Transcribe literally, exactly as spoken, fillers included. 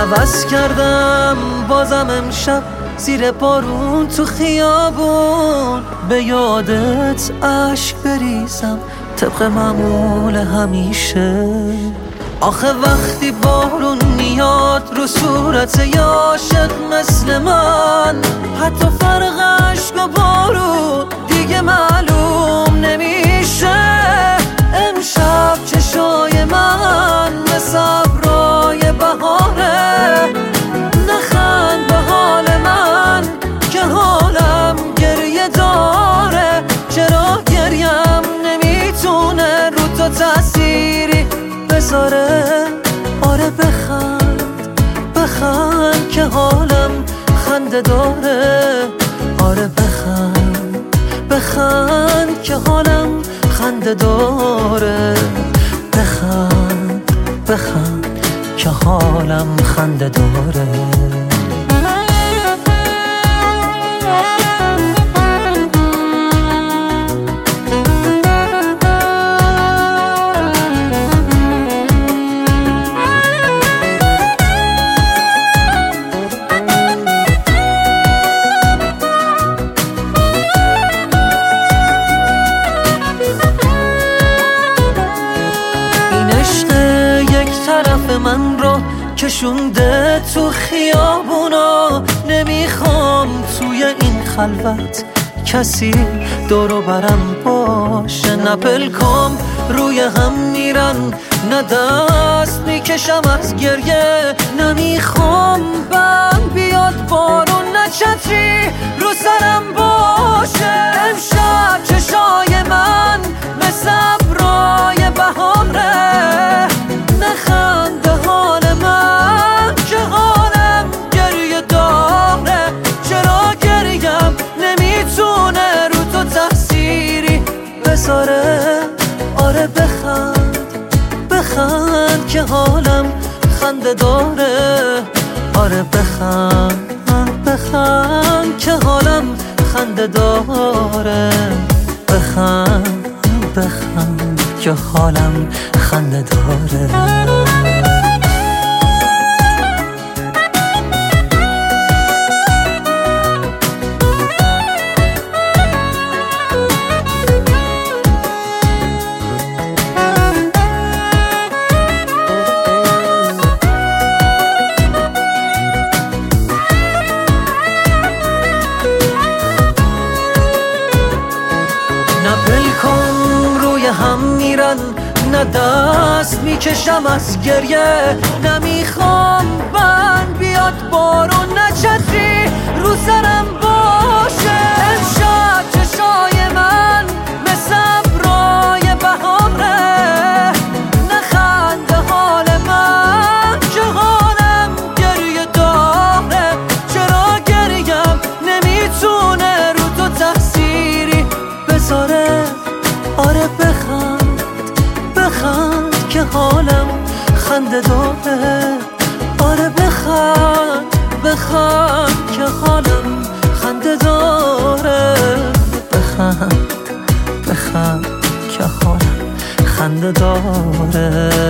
عوض کردم بازم امشب زیر بارون تو خیابون، به یادت عشق بریزم طبق معمول همیشه. آخه وقتی بارون میاد رو صورت یه عاشق مثل من، حتی فرق عشق و بارون دیگه معلوم نمیشه. امشب چشای من مثل ابرای بهاره، نخند به حال من که حالم گریه داره. چرا گریم نمیتونه رو تو تأثیری بذاره؟ آره بخند بخند که حالم خنده داره. آره بخند بخند که حالم خنده داره. بخند بخند که حالم خنده داره. من رو کشونده تو خیابونا، نمیخوام توی این خلوت کسی دورو برم باشه. نه پلکام روی هم میرن، نه دست میکشم از گریه. نمیخوام بم بیاد بارون، نه چتری رو سرم باشه. امشب چشای من مثل ابرای بهاره، نخند به حال من که حالم گریه داره. چرا گریم نمیتونه رو تو تأثیری بذاره؟ آره بخند بخند که حالم خنده داره. آره بخند بخند که حالم خنده داره. بخند بخند که حالم خنده داره. هم میرن، نه دست میکشم از گریه. نمیخوام بند بیاد بارون، نه چتری رو سرم باشه. امشب چشای من مثل ابرای بهاره، نخند به حال من که حالم گریه داره. چرا گریم نمیتونه رو تو تأثیری بذاره؟ آره بخند بخند که حالم خنده داره. آره بخند بخند که حالم خنده داره. بخند بخند که حالم خنده داره.